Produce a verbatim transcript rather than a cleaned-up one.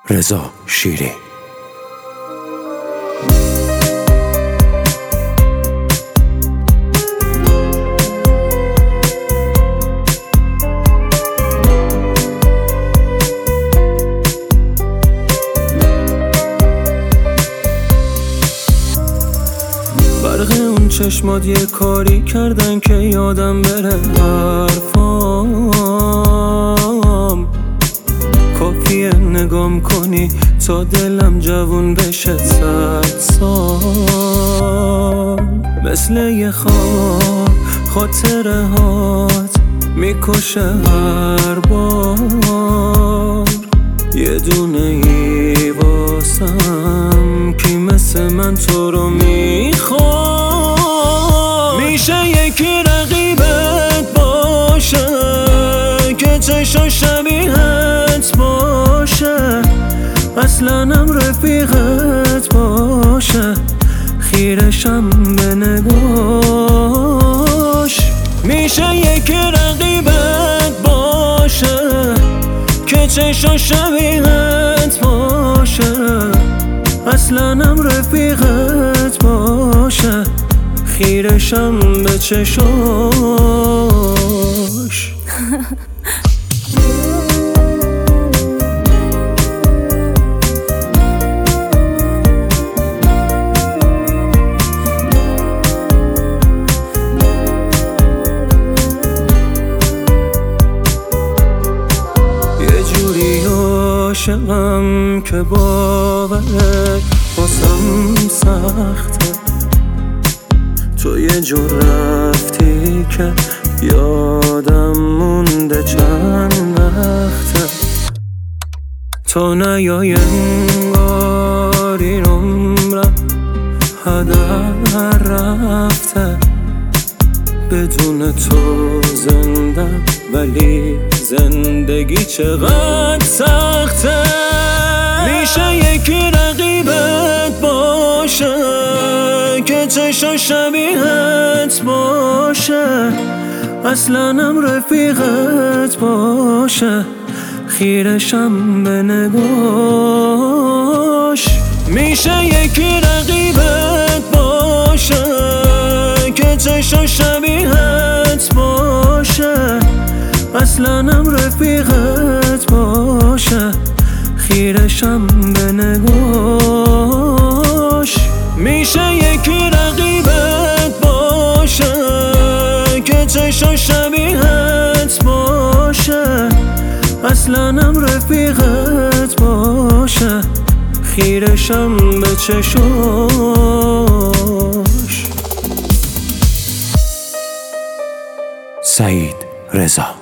رضا شیری. برق اون چشمات یه کاری کردن که یادم بره حرفام. کافیه نگام کنی تا دلم جوون بشه صد سال. مثل یه خواب خاطره هات میکشه هر بار. یه دونه ای واسم کی مثل من تو رو میخواد. میشه یکی رقیبت باشه که چشم شبیهت باشه، اصلا هم رفیقت باشه، خیرشم به نگاش. میشه یکی رقیبت باشه که چشم شبیهت باشه، اصلا هم رفیقت باشه، خیرشم به چشاش. عاشقم که باورت واسم سخته. تو یه جور رفتی که یادم مونده چند وقته. تو نیای انگار این عمرم هدر رفته. بدون تو زندم ولی زندگی چقدر سخته. میشه یکی رقیبت باشه که چشم شبیهت باشه، اصلا هم رفیقت باشه، خیرشم به نگاش. میشه یکی رقیبت باشه که چشم شبیهت باشه، اصلا هم رفیقت باشه، خیرشم به نگاش. میشه یکی رقیبت باشه که چشم شبیهت باشه، اصلا هم رفیقت باشه، خیرشم به چشاش. سعید رضا.